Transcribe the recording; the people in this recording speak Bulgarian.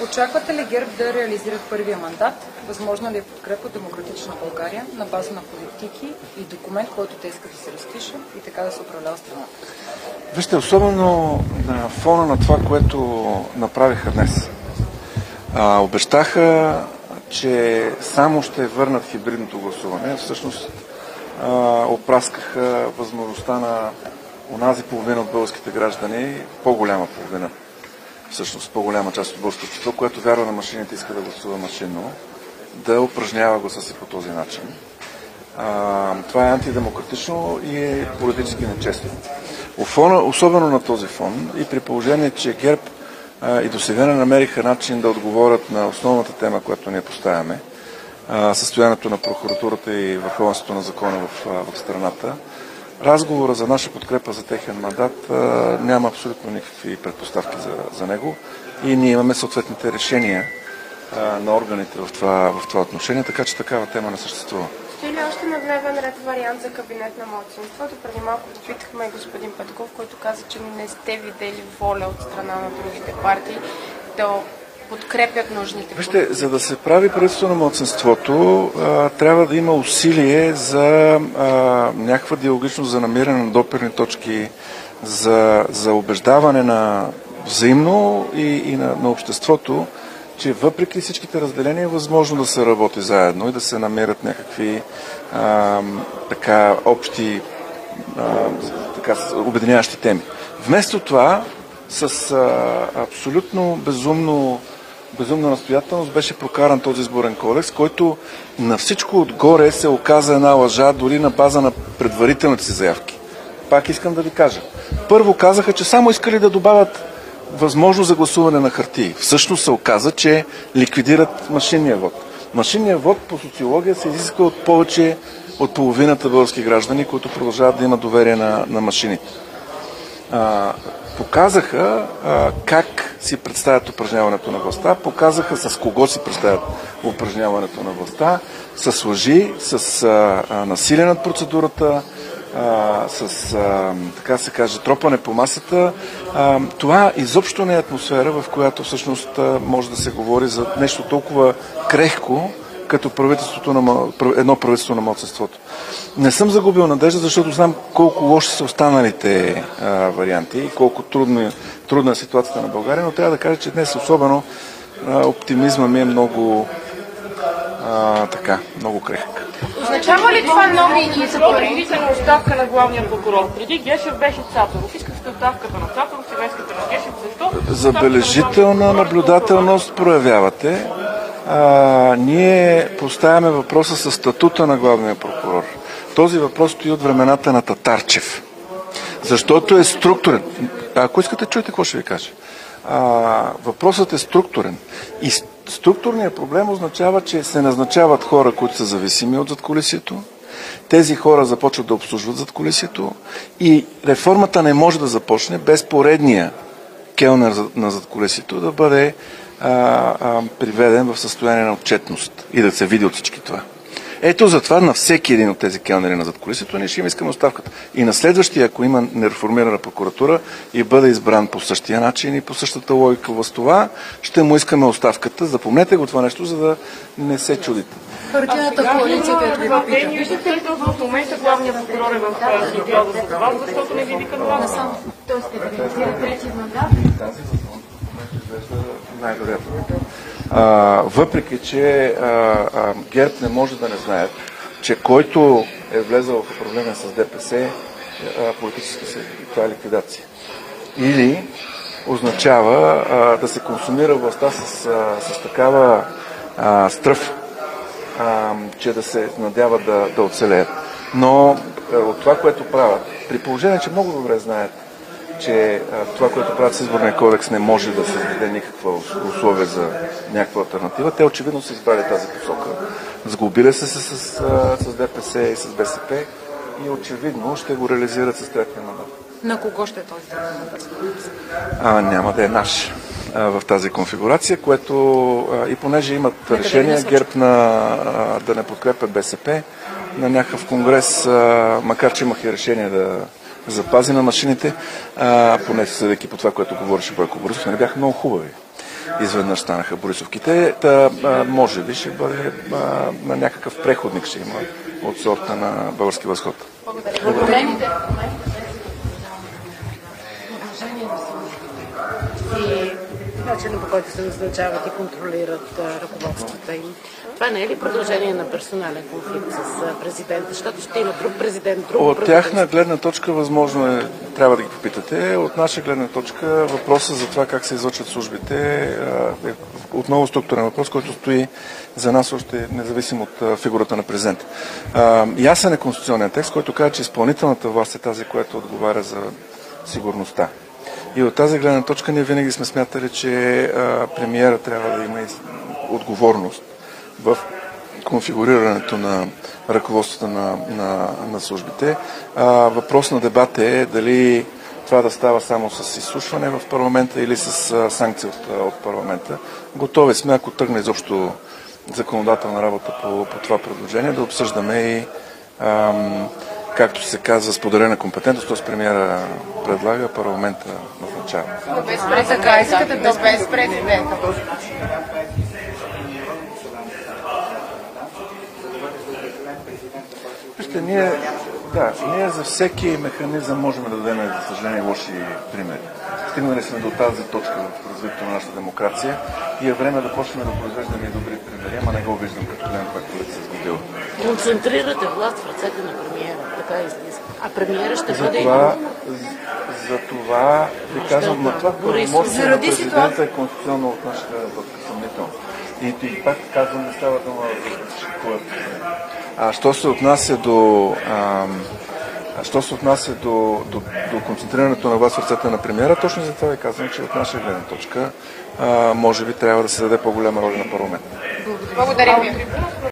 Очаквате ли ГЕРБ да реализират първия мандат? Възможно ли е подкрепа от Демократична България на база на политики и документ, който те искат да се разпише и така да се управлява страната? Вижте, особено на фона на това, което направиха днес. Обещаха, че само ще върнат хибридното гласуване. Всъщност опраскаха възможността на онази половина от българските граждани, по-голяма половина, всъщност по-голяма част от българското общество, което вярва на машините, иска да гласува машинно, да упражнява гласа си по този начин. Това е антидемократично и е политически нечестно. Особено на този фон и при положение, че ГЕРБ и досега не намериха начин да отговорят на основната тема, която ние поставяме, състоянието на прокуратурата и върховенството на закона в страната. Разговора за наша подкрепа за техен мандат няма абсолютно никакви предпоставки за него и ние имаме съответните решения на органите в това отношение, така че такава тема не съществува. Стои ли още на дневен ред вариант за кабинет на малцинството? Преди малко попитахме господин Петков, който каза, че не сте видели воля от страна на другите партии да подкрепят нужните. Вижте, за да се прави правителство на малцинството, трябва да има усилие за някаква диалогичност, за намиране на допирни точки, за убеждаване на взаимно и на обществото, че въпреки всичките разделения е възможно да се работи заедно и да се намерят някакви общи обединяващи теми. Вместо това, с абсолютно безумна настоятелност беше прокаран този изборен кодекс, който на всичко отгоре се оказа една лъжа, дори на база на предварителните си заявки. Пак искам да ви кажа. Първо казаха, че само искали да добавят възможност за гласуване на хартии. Всъщност се оказа, че ликвидират машинния вод. Машинният вод по социология се изисква от повече от половината български граждани, които продължават да имат доверие на машините. Показаха как си представят упражняването на властта, показаха с кого си представят упражняването на властта, с лъжи, с насилие над процедурата, така се каже, тропане по масата. Това изобщо не е атмосфера, в която всъщност може да се говори за нещо толкова крехко, като едно правителство на малцинството. Не съм загубил надежда, защото знам колко лоши са останалите варианти и колко трудна е ситуацията на България, но трябва да кажа, че днес особено оптимизма ми е много крехък. Означава ли това нови избори? Оставка на главния прокурор. Преди Гешев беше Цацаров. Искахте оставката на Цацаров, сега искате на Гешев. Защо? Забележителна наблюдателност проявявате. Ние поставяме въпроса с статута на главния прокурор. Този въпрос стои от времената на Татарчев. Защото е структурен. Ако искате, чуйте какво ще ви кажа. Въпросът е структурен. И структурният проблем означава, че се назначават хора, които са зависими от задкулисието. Тези хора започват да обслужват задкулисието и реформата не може да започне без поредния келнер на задкулисието да бъде приведен в състояние на отчетност и да се види от всички това. Ето затова на всеки един от тези келнери на задкулисието ние ще им искаме оставката. И на следващия, ако има нереформирана прокуратура и бъде избран по същия начин и по същата логика властова, ще му искаме оставката. Запомнете го това нещо, за да не се чудите. Партийната коалиция, която ви попита. Виждате ли в момента главния прокурор е в ситуация за това, защото не ви вика на вас? Тоест, да реализира трети мандат? Тази възможност най-вероятно. Въпреки, че ГЕРБ не може да не знаят, че който е влезъл в управление с ДПС, политически това е ликвидация. Или означава да се консумира властта с такава стръв, че да се надяват да оцелеят. Но от това, което правят, при положение, че много добре знаят, че това, което правят с изборния кодекс, не може да създаде никаква условие за някаква алтернатива, те очевидно са избрали тази посока. Сглобили се с ДПС и с БСП и очевидно ще го реализират с третия мандат. На кого ще е този мандат? Няма да е наш в тази конфигурация, което и понеже имат решение ГЕРБ да не подкрепят БСП на някакъв конгрес, макар че имах и решение да запази на машините, поне съдейки по това, което говореше Бойко Борисов, не бяха много хубави. изведнъж станаха борисовките. Може би ще бъде на някакъв преходник ще има от сорта на български възход. Благодаря. И начинът, по който се назначават и контролират ръководствата им. Това не е ли продължение на персонален конфликт с президента, защото ще има друг президент, друг От тяхна гледна точка възможно е, трябва да ги попитате. От наша гледна точка въпросът за това как се излъчват службите е отново структурен въпрос, който стои за нас още независимо от фигурата на президента. Ясен е конституционен текст, който казва, че изпълнителната власт е тази, която отговаря за сигурността. И от тази гледна точка ние винаги сме смятали, че премиера трябва да има отговорност в конфигурирането на ръководството на службите. Въпрос на дебат е дали това да става само с изслушване в парламента или с санкции от парламента. Готови сме, ако тръгне изобщо законодателна работа по това предложение, да обсъждаме и както се казва, споделена компетентност, т.е. премиера предлага, парламента назначава. Без президента. Без президента. Вижте, ние за всеки механизъм можем да дадем, за съжаление, лоши примери. Стигнали сме до тази точка в развитието на нашата демокрация и е време да почнем да произвеждаме и добри примери, ама не го виждам като гледам, което се сгодила. Концентрирате власт в ръцете на премиера, така излиза. А премиера ще бъде... За това ви казвам, на това правомощие на президента е конституционно от нашата точка съмнително. И пак казвам, не става дума за шикуват. Що се отнася до концентрирането на власт в ръцете на премиера, точно за това ви казвам, че от наша гледна точка може би трябва да се даде по-голяма роля на парламента. Благодаря ви.